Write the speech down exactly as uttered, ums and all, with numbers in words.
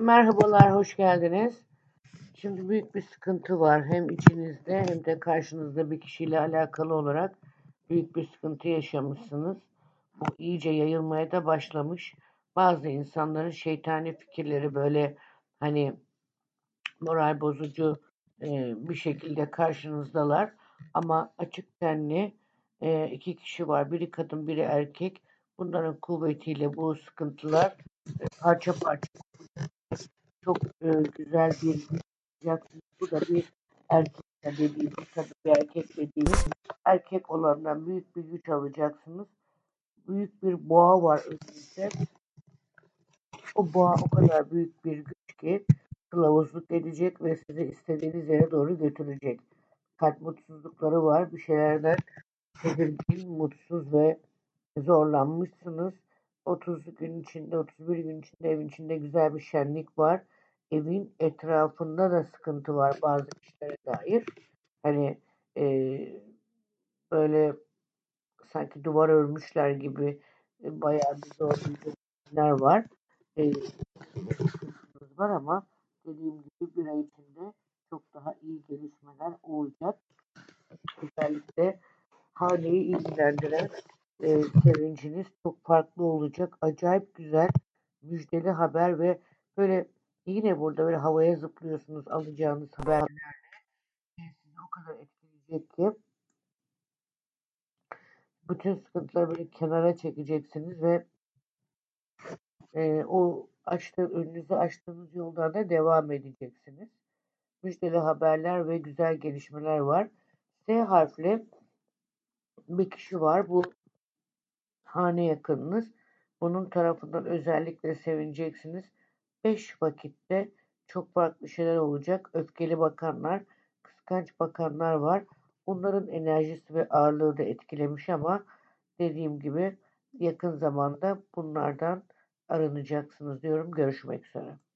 Merhabalar, hoş geldiniz. Şimdi büyük bir sıkıntı var. Hem içinizde hem de karşınızda bir kişiyle alakalı olarak büyük bir sıkıntı yaşamışsınız. Bu iyice yayılmaya da başlamış. Bazı insanların şeytani fikirleri böyle hani moral bozucu e, bir şekilde karşınızdalar. Ama açık tenli e, iki kişi var. Biri kadın, biri erkek. Bunların kuvvetiyle bu sıkıntılar parça parça çok e, güzel bir güç alacaksınız. Bu da bir erkek dediğimiz, kadın bir erkek dediğimiz erkek olandan büyük bir güç alacaksınız. Büyük bir boğa var önünüzde. O boğa o kadar büyük bir güç ki kılavuzluk edecek ve sizi istediğiniz yere doğru götürecek. Kalp mutsuzlukları var. Bir şeylerden tedirgin, mutsuz ve zorlanmışsınız. otuz gün içinde, otuz bir gün içinde evin içinde güzel bir şenlik var. Evin etrafında da sıkıntı var bazı kişilere dair. Hani e, böyle sanki duvar örmüşler gibi e, bayağı bir zor günler var. E, sıkıntınız var ama dediğim gibi bir ay içinde çok daha iyi gelişmeler olacak. Özellikle haneyi ilgilendiren e, sevinciniz çok farklı olacak. Acayip güzel müjdeli haber ve böyle yine burada böyle havaya zıplıyorsunuz alacağınız haberler sizi o kadar etkileyecek ki bütün sıkıntıları böyle kenara çekeceksiniz ve e, o açtığı, önünüzü açtığınız yoldan da devam edeceksiniz. Müjdeli haberler ve güzel gelişmeler var. S harfli bir kişi var. Bu hane yakınınız. Bunun tarafından özellikle sevineceksiniz. Beş vakitte çok farklı şeyler olacak. Öfkeli bakanlar, kıskanç bakanlar var. Bunların enerjisi ve ağırlığı da etkilemiş ama dediğim gibi yakın zamanda bunlardan arınacaksınız diyorum. Görüşmek üzere.